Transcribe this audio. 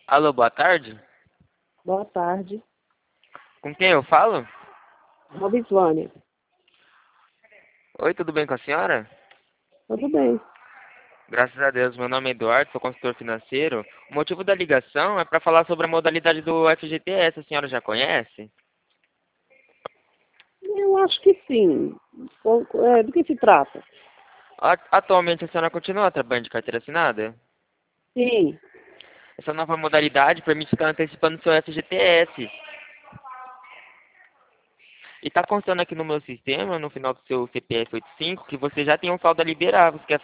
Alô, boa tarde. Boa tarde. Com quem eu falo? Robislânia. Oi, tudo bem com a senhora? Tudo bem. Graças a Deus, meu nome é Eduardo, sou consultor financeiro. O motivo da ligação é para falar sobre a modalidade do FGTS. A senhora já conhece? Eu acho que sim. Do que se trata? Atualmente a senhora continua trabalhando de carteira assinada? Sim. Essa nova modalidade permite estar antecipando o seu FGTS. E está constando aqui no meu sistema, no final do seu CPF 85, que você já tem um saldo a liberar. Você quer